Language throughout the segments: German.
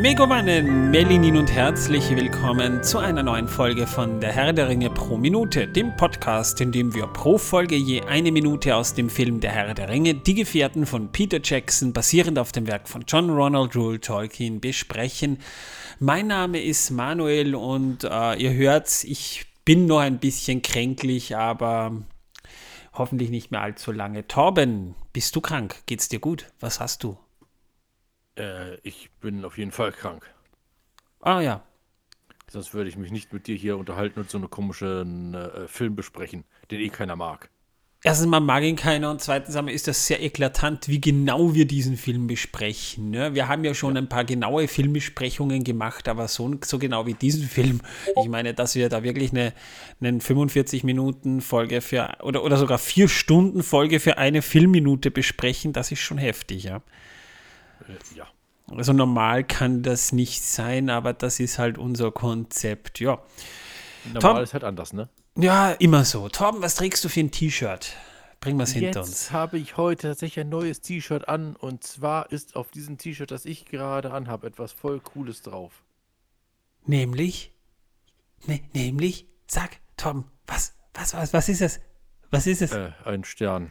Megowannen, Melinin und herzlich willkommen zu einer neuen Folge von Der Herr der Ringe pro Minute, dem Podcast, in dem wir pro Folge je eine Minute aus dem Film Der Herr der Ringe, Die Gefährten von Peter Jackson, basierend auf dem Werk von John Ronald Reuel Tolkien, besprechen. Mein Name ist Manuel und ihr hört's, ich bin noch ein bisschen kränklich, aber hoffentlich nicht mehr allzu lange. Torben, bist du krank? Geht's dir gut? Was hast du? Ich bin auf jeden Fall krank. Ah ja. Sonst würde ich mich nicht mit dir hier unterhalten und so einen komischen Film besprechen, den eh keiner mag. Erstens mal mag ihn keiner und zweitens einmal ist das sehr eklatant, wie genau wir diesen Film besprechen. Ne? Wir haben ja schon ein paar genaue Filmbesprechungen gemacht, aber so genau wie diesen Film. Ich meine, dass wir da wirklich eine 45-Minuten-Folge für oder sogar 4-Stunden-Folge für eine Filmminute besprechen, das ist schon heftig, ja. Ja. Also normal kann das nicht sein, aber das ist halt unser Konzept, ja. Normal ist halt anders, ne? Ja, immer so. Torben, was trägst du für ein T-Shirt? Bring was hinter uns. Jetzt habe ich heute tatsächlich ein neues T-Shirt an und zwar ist auf diesem T-Shirt, das ich gerade anhabe, etwas voll Cooles drauf. Nämlich? Nämlich? Sag, Torben, was ist es? Was ist es? Ein Stern.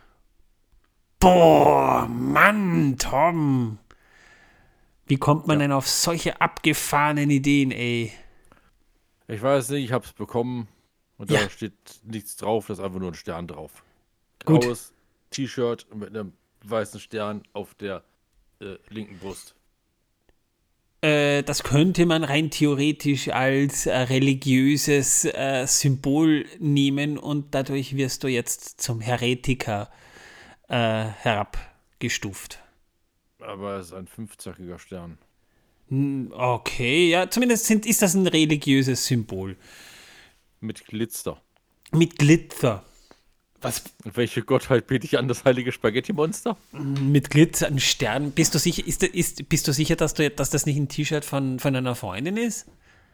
Boah, Mann, Tom. Wie kommt man Ja. denn auf solche abgefahrenen Ideen, ey? Ich weiß nicht, ich habe es bekommen und Ja. da steht nichts drauf, da ist einfach nur ein Stern drauf. Gut. Graues T-Shirt mit einem weißen Stern auf der linken Brust. Das könnte man rein theoretisch als religiöses Symbol nehmen und dadurch wirst du jetzt zum Heretiker herabgestuft. Aber es ist ein fünfzackiger Stern. Okay, ja, zumindest ist das ein religiöses Symbol. Mit Glitzer. Mit Glitzer. Was? Und welche Gottheit bete ich an? Das heilige Spaghetti-Monster? Mit Glitzer, ein Stern. Bist du sicher, bist du sicher, dass das nicht ein T-Shirt von einer Freundin ist?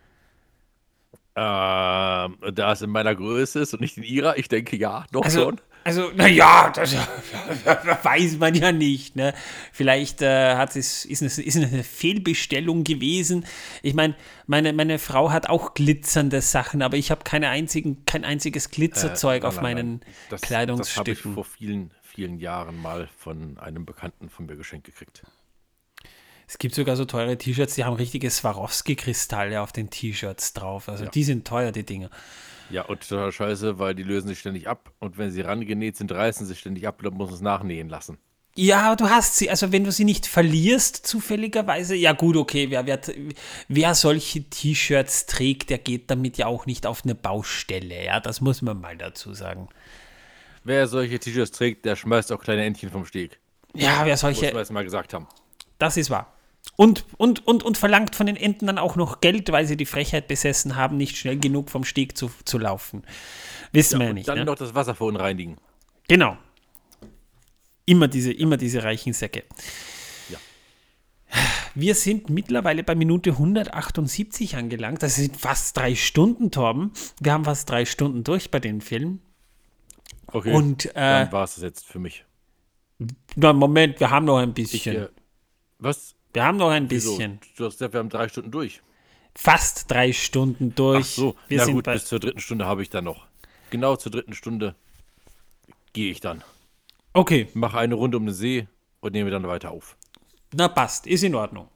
Da es in meiner Größe ist und nicht in ihrer, ich denke ja, doch schon. Also, naja, das weiß man ja nicht. Ne? Vielleicht ist es eine Fehlbestellung gewesen. Ich meine, meine Frau hat auch glitzernde Sachen, aber ich habe kein einziges Glitzerzeug auf meinen Das habe ich Kleidungsstücken. vor vielen, vielen Jahren mal von einem Bekannten von mir geschenkt gekriegt. Es gibt sogar so teure T-Shirts, die haben richtige Swarovski-Kristalle auf den T-Shirts drauf. Also Ja. die sind teuer, die Dinger. Ja, und total scheiße, weil die lösen sich ständig ab und wenn sie rangenäht sind, reißen sie sich ständig ab, dann muss man es nachnähen lassen. Ja, aber du hast sie, also wenn du sie nicht verlierst, zufälligerweise, ja gut, okay, wer solche T-Shirts trägt, der geht damit ja auch nicht auf eine Baustelle, ja, das muss man mal dazu sagen. Wer solche T-Shirts trägt, der schmeißt auch kleine Entchen vom Steg. Ja, wer Muss wir solche, es mal gesagt haben. das ist wahr. Und verlangt von den Enten dann auch noch Geld, weil sie die Frechheit besessen haben, nicht schnell genug vom Steg zu laufen. Wissen wir ja Und nicht, dann ne? noch das Wasser verunreinigen. Genau. Immer diese reichen Säcke. Ja. Wir sind mittlerweile bei Minute 178 angelangt. Das sind fast 3 Stunden, Torben. Wir haben fast 3 Stunden durch bei den Filmen. Okay, Und, dann war es das jetzt für mich. na, Moment, wir haben noch ein bisschen. Was? Wir haben noch ein Wieso? bisschen. Du hast gesagt, wir haben 3 Stunden durch. Fast 3 Stunden durch. Ach so, Wir na sind gut, bei, bis zur 3. Stunde habe ich dann noch. Genau zur 3. Stunde gehe ich dann. okay, Mache eine Runde um den See und nehme dann weiter auf. na passt, ist in Ordnung.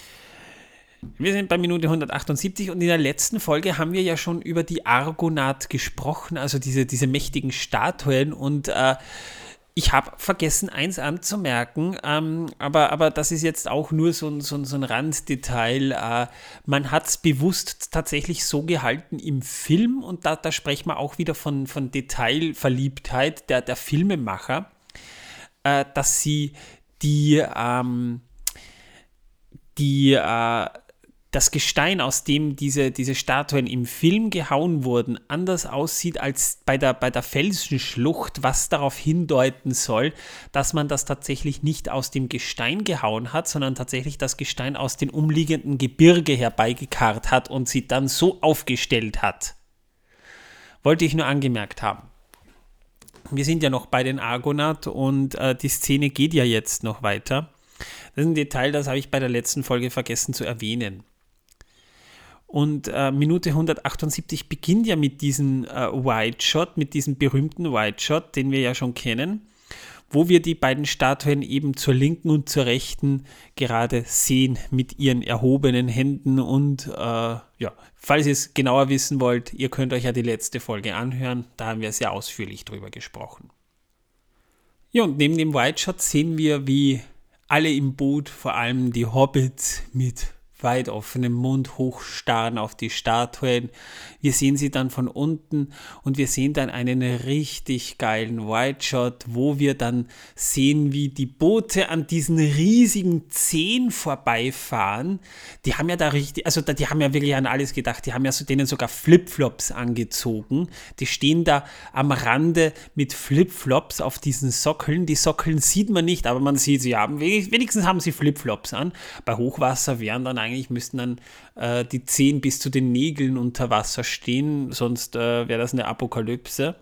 Wir sind bei Minute 178 und in der letzten Folge haben wir ja schon über die Argonath gesprochen, also diese mächtigen Statuen und ich habe vergessen, eins anzumerken, aber das ist jetzt auch nur so ein Randdetail. Man hat es bewusst tatsächlich so gehalten im Film und da sprechen wir auch wieder von Detailverliebtheit der Filmemacher, dass sie das Gestein, aus dem diese Statuen im Film gehauen wurden, anders aussieht als bei der Felsenschlucht, was darauf hindeuten soll, dass man das tatsächlich nicht aus dem Gestein gehauen hat, sondern tatsächlich das Gestein aus den umliegenden Gebirge herbeigekarrt hat und sie dann so aufgestellt hat. Wollte ich nur angemerkt haben. Wir sind ja noch bei den Argonath und die Szene geht ja jetzt noch weiter. Das ist ein Detail, das habe ich bei der letzten Folge vergessen zu erwähnen. Und Minute 178 beginnt ja mit diesem Wide Shot, mit diesem berühmten Wide Shot, den wir ja schon kennen, wo wir die beiden Statuen eben zur linken und zur rechten gerade sehen mit ihren erhobenen Händen. Und falls ihr es genauer wissen wollt, ihr könnt euch ja die letzte Folge anhören, da haben wir sehr ausführlich drüber gesprochen. Ja, und neben dem Wide Shot sehen wir, wie alle im Boot, vor allem die Hobbits, mit weit offenem Mund hochstarren auf die Statuen. Wir sehen sie dann von unten und wir sehen dann einen richtig geilen Wide-Shot, wo wir dann sehen, wie die Boote an diesen riesigen Zehen vorbeifahren. Die haben ja da richtig, also die haben ja wirklich an alles gedacht. Die haben ja denen sogar Flipflops angezogen. Die stehen da am Rande mit Flipflops auf diesen Sockeln. Die Sockeln sieht man nicht, aber man sieht, wenigstens haben sie Flipflops an. Bei Hochwasser müssten dann die Zehen bis zu den Nägeln unter Wasser stehen, sonst wäre das eine Apokalypse.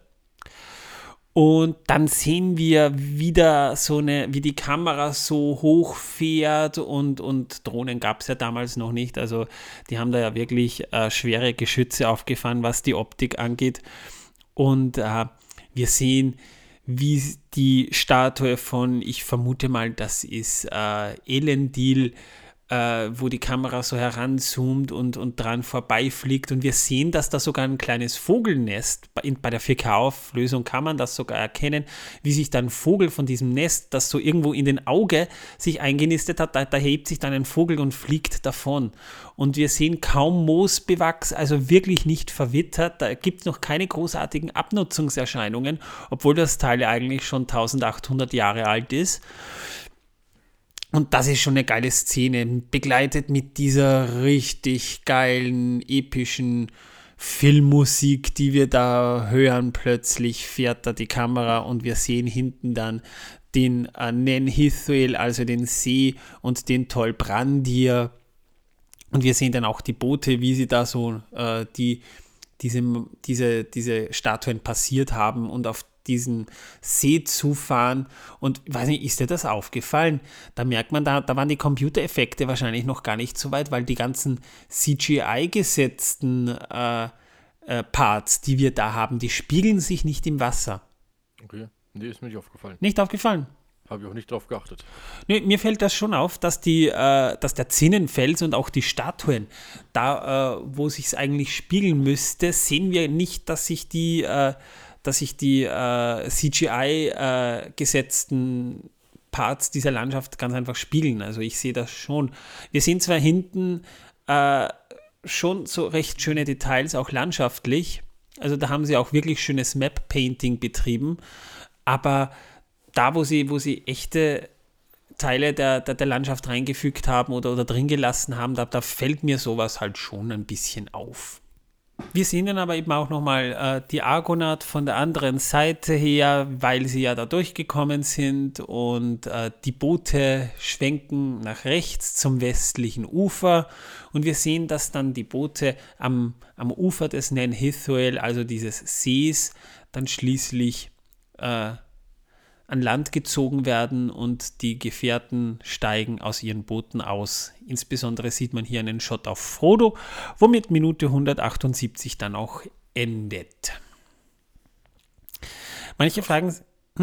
Und dann sehen wir wieder wie die Kamera so hoch fährt und Drohnen gab es ja damals noch nicht, also die haben da ja wirklich schwere Geschütze aufgefahren, was die Optik angeht. Und wir sehen, wie die Statue von, ich vermute mal, das ist Elendil, wo die Kamera so heranzoomt und dran vorbeifliegt. Und wir sehen, dass da sogar ein kleines Vogelnest, bei der 4K-Auflösung kann man das sogar erkennen, wie sich dann ein Vogel von diesem Nest, das so irgendwo in den Auge sich eingenistet hat, da hebt sich dann ein Vogel und fliegt davon. Und wir sehen kaum Moosbewachs, also wirklich nicht verwittert. Da gibt es noch keine großartigen Abnutzungserscheinungen, obwohl das Teil eigentlich schon 1800 Jahre alt ist. Und das ist schon eine geile Szene, begleitet mit dieser richtig geilen, epischen Filmmusik, die wir da hören. Plötzlich fährt da die Kamera und wir sehen hinten dann den Nen Hithoel, also den See, und den Tol Brandir. Und wir sehen dann auch die Boote, wie sie da so diese Statuen passiert haben und auf diesen See zufahren. Und ich weiß nicht, ist dir das aufgefallen? Da merkt man, da waren die Computereffekte wahrscheinlich noch gar nicht so weit, weil die ganzen CGI-gesetzten Parts, die wir da haben, die spiegeln sich nicht im Wasser. Okay, nee, ist mir nicht aufgefallen. Nicht aufgefallen? Habe ich auch nicht drauf geachtet. Nee, mir fällt das schon auf, dass der Zinnenfels und auch die Statuen, da wo sich es eigentlich spiegeln müsste, sehen wir nicht, dass sich die CGI-gesetzten Parts dieser Landschaft ganz einfach spiegeln. Also ich sehe das schon. Wir sehen zwar hinten schon so recht schöne Details, auch landschaftlich. Also da haben sie auch wirklich schönes Map-Painting betrieben. Aber da, wo sie echte Teile der Landschaft reingefügt haben oder drin gelassen haben, da fällt mir sowas halt schon ein bisschen auf. Wir sehen dann aber eben auch nochmal die Argonath von der anderen Seite her, weil sie ja da durchgekommen sind, und die Boote schwenken nach rechts zum westlichen Ufer und wir sehen, dass dann die Boote am Ufer des Nen Hithoel, also dieses Sees, dann schließlich an Land gezogen werden und die Gefährten steigen aus ihren Booten aus. Insbesondere sieht man hier einen Shot auf Frodo, womit Minute 178 dann auch endet. Manche fragen...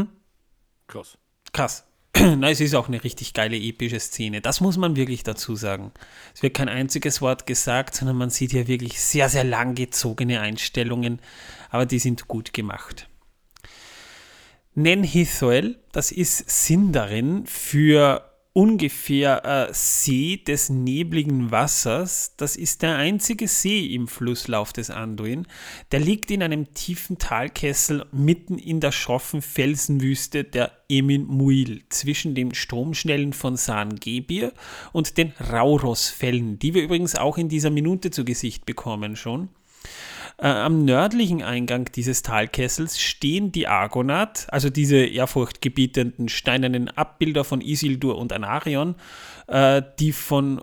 Krass. Na, es ist auch eine richtig geile, epische Szene. Das muss man wirklich dazu sagen. Es wird kein einziges Wort gesagt, sondern man sieht hier wirklich sehr, sehr langgezogene Einstellungen, aber die sind gut gemacht. Nen Hithoel, das ist Sindarin für ungefähr See des nebligen Wassers. Das ist der einzige See im Flusslauf des Anduin. Der liegt in einem tiefen Talkessel mitten in der schroffen Felsenwüste der Emin Muil zwischen den Stromschnellen von San Gebir und den Rauros-Fällen, die wir übrigens auch in dieser Minute zu Gesicht bekommen schon. Am nördlichen Eingang dieses Talkessels stehen die Argonath, also diese ehrfurchtgebietenden steinernen Abbilder von Isildur und Anarion, die von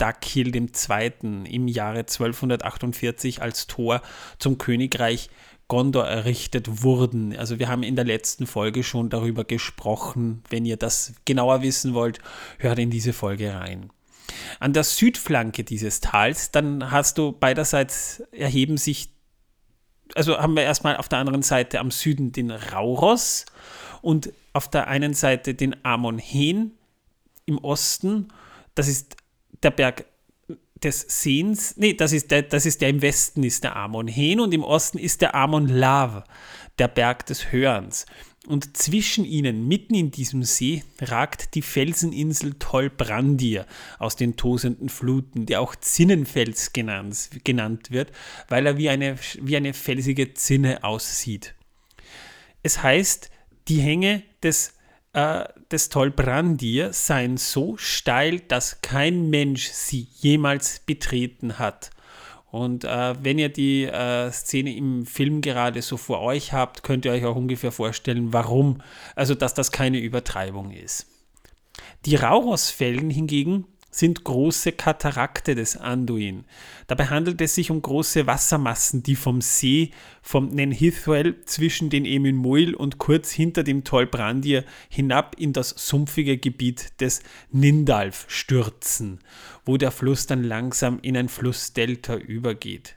Rhomendakhil II. Im Jahre 1248 als Tor zum Königreich Gondor errichtet wurden. Also wir haben in der letzten Folge schon darüber gesprochen. Wenn ihr das genauer wissen wollt, hört in diese Folge rein. An der Südflanke dieses Tals, dann hast du beiderseits erheben sich, also haben wir erstmal auf der anderen Seite am Süden den Rauros und auf der einen Seite den Amon Hen im Osten. Das ist der Berg des Sehens, das ist der im Westen ist der Amon Hen und im Osten ist der Amon Lav, der Berg des Hörens. Und zwischen ihnen, mitten in diesem See, ragt die Felseninsel Tol Brandir aus den tosenden Fluten, der auch Zinnenfels genannt wird, weil er wie eine felsige Zinne aussieht. Es heißt, die Hänge des Tol Brandir seien so steil, dass kein Mensch sie jemals betreten hat. Und wenn ihr die Szene im Film gerade so vor euch habt, könnt ihr euch auch ungefähr vorstellen, warum. Also, dass das keine Übertreibung ist. Die Rauros-Fällen hingegen sind große Katarakte des Anduin. Dabei handelt es sich um große Wassermassen, die vom See, vom Nen Hithwel zwischen den Emyn Muil und kurz hinter dem Tol Brandir hinab in das sumpfige Gebiet des Nindalf stürzen, wo der Fluss dann langsam in ein Flussdelta übergeht.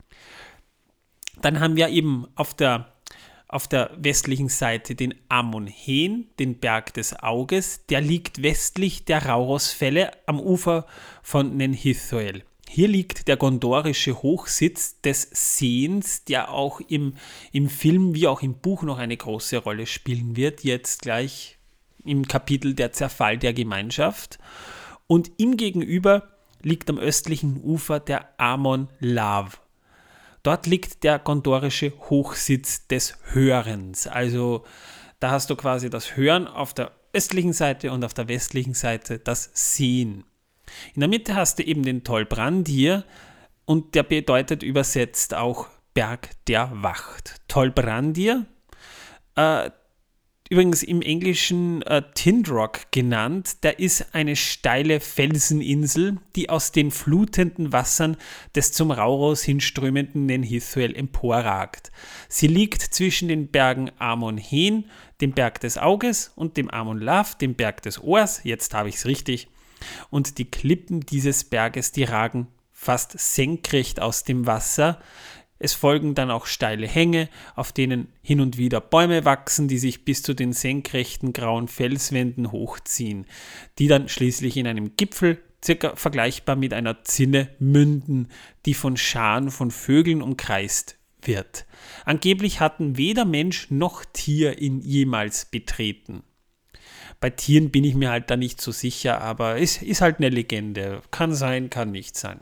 Dann haben wir eben auf der westlichen Seite den Amon Hen, den Berg des Auges, der liegt westlich der Rauros-Fälle am Ufer von Nen Hithwel. Hier liegt der gondorische Hochsitz des Sehens, der auch im Film wie auch im Buch noch eine große Rolle spielen wird, jetzt gleich im Kapitel der Zerfall der Gemeinschaft. Und ihm gegenüber liegt am östlichen Ufer der Amon Lav. Dort liegt der gondorische Hochsitz des Hörens. Also da hast du quasi das Hören auf der östlichen Seite und auf der westlichen Seite das Sehen. In der Mitte hast du eben den Tol Brandir und der bedeutet übersetzt auch Berg der Wacht. Tol Brandir, übrigens im Englischen Tindrock genannt, der ist eine steile Felseninsel, die aus den flutenden Wassern des zum Rauros hinströmenden Nen Hithwel emporragt. Sie liegt zwischen den Bergen Amon Hen, dem Berg des Auges, und dem Amon Lav, dem Berg des Ohrs, jetzt habe ich es richtig, und die Klippen dieses Berges, die ragen fast senkrecht aus dem Wasser. Es folgen dann auch steile Hänge, auf denen hin und wieder Bäume wachsen, die sich bis zu den senkrechten grauen Felswänden hochziehen, die dann schließlich in einem Gipfel, circa vergleichbar mit einer Zinne, münden, die von Scharen von Vögeln umkreist wird. Angeblich hatten weder Mensch noch Tier ihn jemals betreten. Bei Tieren bin ich mir halt da nicht so sicher, aber es ist halt eine Legende. Kann sein, kann nicht sein.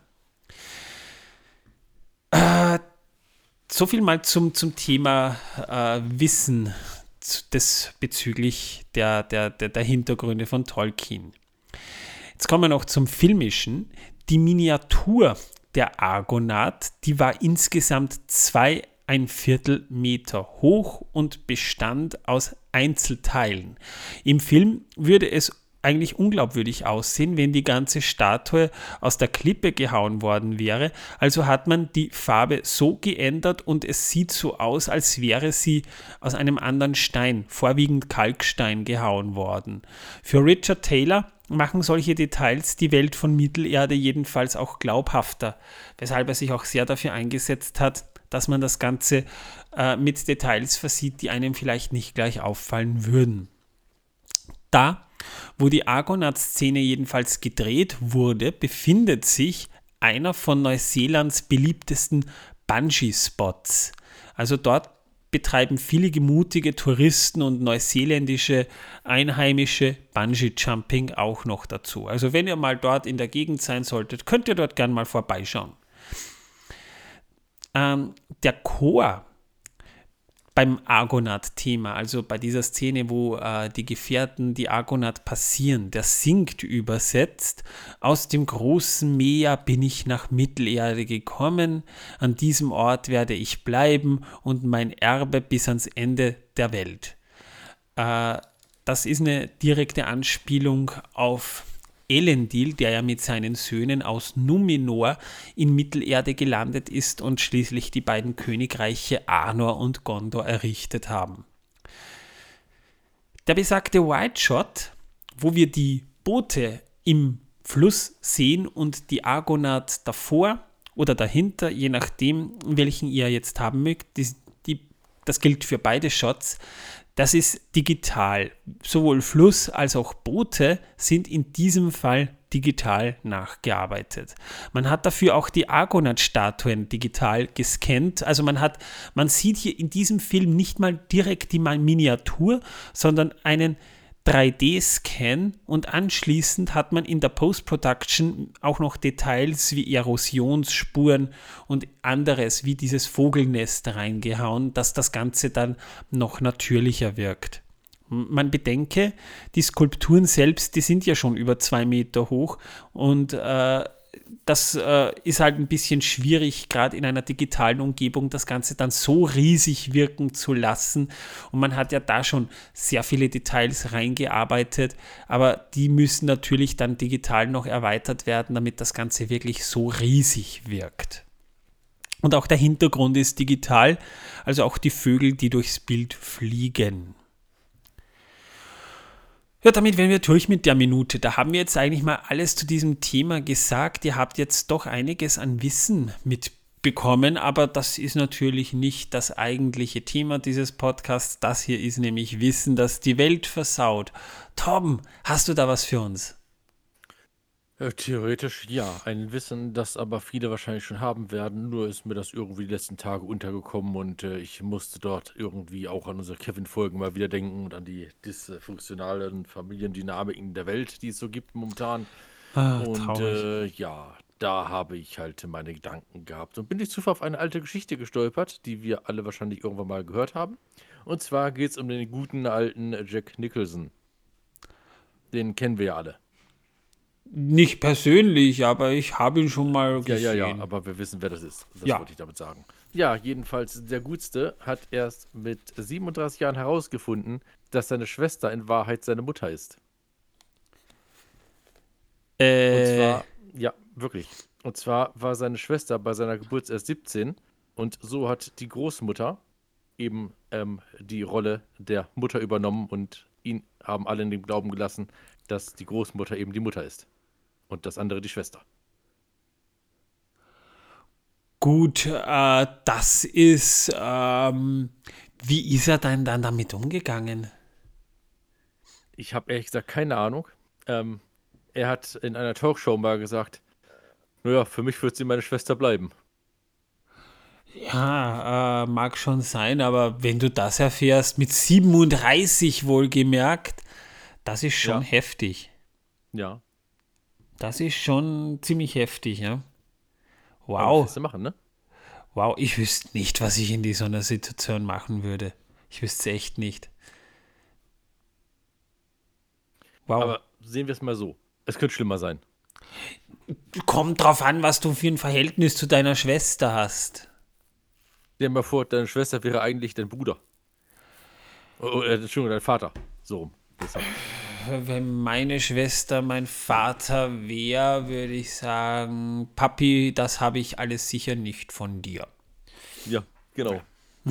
So viel mal zum Thema Wissen bezüglich der Hintergründe von Tolkien. Jetzt kommen wir noch zum Filmischen. Die Miniatur der Argonath, die war insgesamt 2¼ Meter hoch und bestand aus Einzelteilen. Im Film würde es eigentlich unglaubwürdig aussehen, wenn die ganze Statue aus der Klippe gehauen worden wäre. Also hat man die Farbe so geändert und es sieht so aus, als wäre sie aus einem anderen Stein, vorwiegend Kalkstein, gehauen worden. Für Richard Taylor machen solche Details die Welt von Mittelerde jedenfalls auch glaubhafter, weshalb er sich auch sehr dafür eingesetzt hat, dass man das Ganze mit Details versieht, die einem vielleicht nicht gleich auffallen würden. Da, wo die Argonath-Szene jedenfalls gedreht wurde, befindet sich einer von Neuseelands beliebtesten Bungee-Spots. Also dort betreiben viele mutige Touristen und neuseeländische Einheimische Bungee-Jumping auch noch dazu. Also wenn ihr mal dort in der Gegend sein solltet, könnt ihr dort gern mal vorbeischauen. Der Chor beim Argonath-Thema, also bei dieser Szene, wo die Gefährten die Argonath passieren, der singt übersetzt: Aus dem großen Meer bin ich nach Mittelerde gekommen, an diesem Ort werde ich bleiben und mein Erbe bis ans Ende der Welt. Das ist eine direkte Anspielung auf Elendil, der ja mit seinen Söhnen aus Numenor in Mittelerde gelandet ist und schließlich die beiden Königreiche Arnor und Gondor errichtet haben. Der besagte White Shot, wo wir die Boote im Fluss sehen und die Argonath davor oder dahinter, je nachdem, welchen ihr jetzt haben mögt, das gilt für beide Shots, das ist digital. Sowohl Fluss als auch Boote sind in diesem Fall digital nachgearbeitet. Man hat dafür auch die Argonath-Statuen digital gescannt. Also man sieht hier in diesem Film nicht mal direkt die Miniatur, sondern einen 3D-Scan und anschließend hat man in der Post-Production auch noch Details wie Erosionsspuren und anderes wie dieses Vogelnest reingehauen, dass das Ganze dann noch natürlicher wirkt. Man bedenke, die Skulpturen selbst, die sind ja schon über 2 Meter hoch und das ist halt ein bisschen schwierig, gerade in einer digitalen Umgebung das Ganze dann so riesig wirken zu lassen. Und man hat ja da schon sehr viele Details reingearbeitet, aber die müssen natürlich dann digital noch erweitert werden, damit das Ganze wirklich so riesig wirkt. Und auch der Hintergrund ist digital, also auch die Vögel, die durchs Bild fliegen. Ja, damit wären wir durch mit der Minute. Da haben wir jetzt eigentlich mal alles zu diesem Thema gesagt. Ihr habt jetzt doch einiges an Wissen mitbekommen, aber das ist natürlich nicht das eigentliche Thema dieses Podcasts. Das hier ist nämlich Wissen, das die Welt versaut. Torben, hast du da was für uns? Theoretisch ja, ein Wissen, das aber viele wahrscheinlich schon haben werden, nur ist mir das irgendwie die letzten Tage untergekommen und ich musste dort irgendwie auch an unsere Kevin-Folgen mal wieder denken und an die dysfunktionalen Familiendynamiken der Welt, die es so gibt momentan. Und Traurig. ja, da habe ich halt meine Gedanken gehabt und bin durch Zufall auf eine alte Geschichte gestolpert, die wir alle wahrscheinlich irgendwann mal gehört haben. Und zwar geht es um den guten alten Jack Nicholson. Den kennen wir ja alle. Nicht persönlich, aber ich habe ihn schon mal gesehen. Ja, aber wir wissen, wer das ist. Das Ja. wollte ich damit sagen. Ja, jedenfalls der Gutste hat erst mit 37 Jahren herausgefunden, dass seine Schwester in Wahrheit seine Mutter ist. Und zwar, ja, wirklich. Und zwar war seine Schwester bei seiner Geburt erst 17 und so hat die Großmutter eben die Rolle der Mutter übernommen und ihn haben alle in dem Glauben gelassen, dass die Großmutter eben die Mutter ist. Und das andere die Schwester. Gut, das ist, wie ist er dann damit umgegangen? Ich habe ehrlich gesagt keine Ahnung. Er hat in einer Talkshow mal gesagt, naja, für mich wird sie meine Schwester bleiben. Ja, mag schon sein, aber wenn du das erfährst, mit 37 wohlgemerkt, das ist schon Ja. heftig. Ja, Das ist schon ziemlich heftig, ja. aber was Wow, willst du machen, ne? wow, ich wüsste nicht, was ich in so einer Situation machen würde. Ich wüsste es echt nicht. Wow. Aber sehen wir es mal so. Es könnte schlimmer sein. Kommt drauf an, was du für ein Verhältnis zu deiner Schwester hast. Stell dir mal vor, deine Schwester wäre eigentlich dein Bruder. Entschuldigung, dein Vater. So rum. Deshalb. Wenn meine Schwester mein Vater wäre, würde ich sagen, Papi, das habe ich alles sicher nicht von dir. Ja, genau.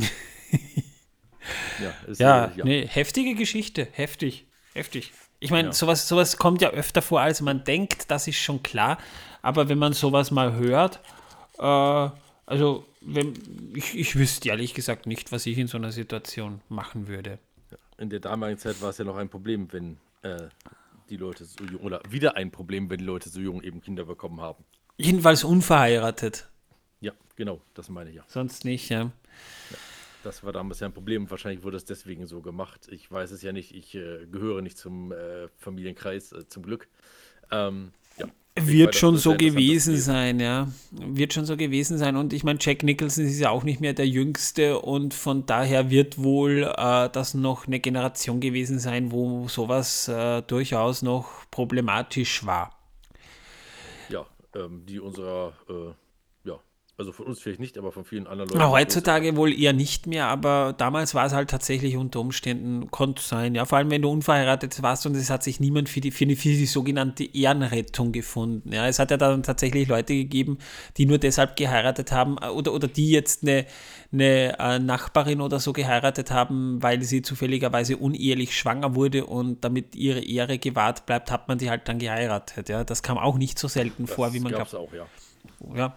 Ja, ist, Ja, ja. nee, heftige Geschichte, heftig. Ich meine, Ja. sowas kommt ja öfter vor, als man denkt, das ist schon klar. Aber wenn man sowas mal hört, also ich wüsste ehrlich gesagt nicht, was ich in so einer Situation machen würde. In der damaligen Zeit war es ja noch ein Problem, wenn die Leute so jung, oder wieder ein Problem, wenn die Leute so jung eben Kinder bekommen haben. Jedenfalls unverheiratet, Ja, genau, das meine ich ja. sonst nicht, ja. Das war damals ja ein Problem und wahrscheinlich wurde es deswegen so gemacht. Ich weiß es ja nicht, ich gehöre nicht zum Familienkreis, zum Glück. Ja, Wird schon so sehr interessant, das gewesen Leben. sein, ja. Wird schon so gewesen sein. Und ich meine, Jack Nicholson ist ja auch nicht mehr der Jüngste und von daher wird wohl das noch eine Generation gewesen sein, wo sowas durchaus noch problematisch war. Ja, die unserer Also von uns vielleicht nicht, aber von vielen anderen Na, Leuten. heutzutage wohl eher nicht mehr, aber damals war es halt tatsächlich unter Umständen, konnte sein, ja, vor allem wenn du unverheiratet warst und es hat sich niemand für die sogenannte Ehrenrettung gefunden. Ja, es hat ja dann tatsächlich Leute gegeben, die nur deshalb geheiratet haben oder die jetzt eine Nachbarin oder so geheiratet haben, weil sie zufälligerweise unehelich schwanger wurde und damit ihre Ehre gewahrt bleibt, hat man die halt dann geheiratet. Ja, das kam auch nicht so selten vor, wie man gab's auch, ja. Ja.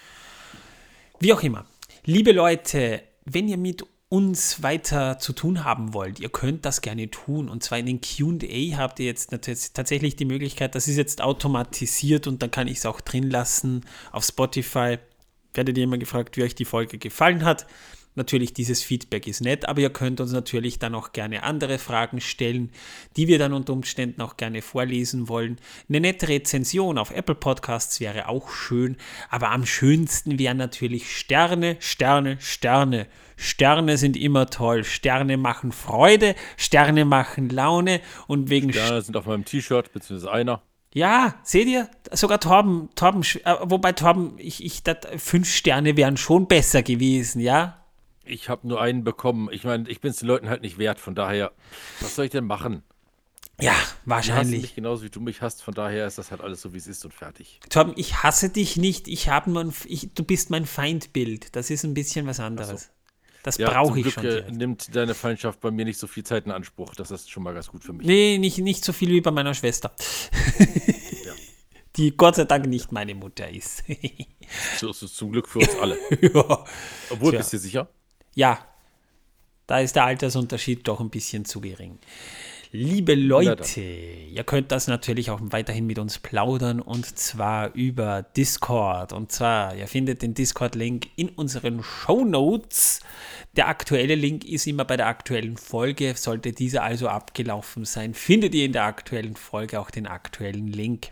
Wie auch immer. Liebe Leute, wenn ihr mit uns weiter zu tun haben wollt, ihr könnt das gerne tun. Und zwar in den Q&A habt ihr jetzt tatsächlich die Möglichkeit, das ist jetzt automatisiert und dann kann ich es auch drin lassen auf Spotify. Werdet ihr immer gefragt, wie euch die Folge gefallen hat. Natürlich, dieses Feedback ist nett, aber ihr könnt uns natürlich dann auch gerne andere Fragen stellen, die wir dann unter Umständen auch gerne vorlesen wollen. Eine nette Rezension auf Apple Podcasts wäre auch schön, aber am schönsten wären natürlich Sterne, Sterne, Sterne. Sterne sind immer toll. Sterne machen Freude, Sterne machen Laune und wegen Sterne sind auf meinem T-Shirt, beziehungsweise einer. Ja, seht ihr? Sogar Torben, wobei Torben, 5 Sterne wären schon besser gewesen, ja? Ich habe nur einen bekommen. Ich meine, ich bin es den Leuten halt nicht wert, von daher, was soll ich denn machen? Ja, Du hasst wahrscheinlich. mich genauso wie du mich hast, von daher ist das halt alles so, wie es ist und fertig. Torben, ich hasse dich nicht, du bist mein Feindbild. Das ist ein bisschen was anderes. Das Ja, brauche zum ich Glück schon. Direkt. nimmt deine Feindschaft bei mir nicht so viel Zeit in Anspruch. Das ist schon mal ganz gut für mich. Nee, nicht so viel wie bei meiner Schwester. Ja. Die Gott sei Dank nicht meine Mutter ist. So ist es zum Glück für uns alle. Ja. Obwohl, Tja. bist du sicher? Ja, da ist der Altersunterschied doch ein bisschen zu gering. Liebe Leute, ihr könnt das natürlich auch weiterhin mit uns plaudern und zwar über Discord. Und zwar, ihr findet den Discord-Link in unseren Shownotes. Der aktuelle Link ist immer bei der aktuellen Folge. Sollte diese also abgelaufen sein, findet ihr in der aktuellen Folge auch den aktuellen Link.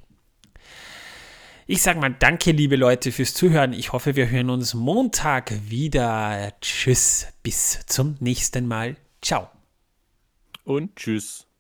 Ich sage mal danke, liebe Leute, fürs Zuhören. Ich hoffe, wir hören uns Montag wieder. Tschüss, bis zum nächsten Mal. Ciao. Und tschüss.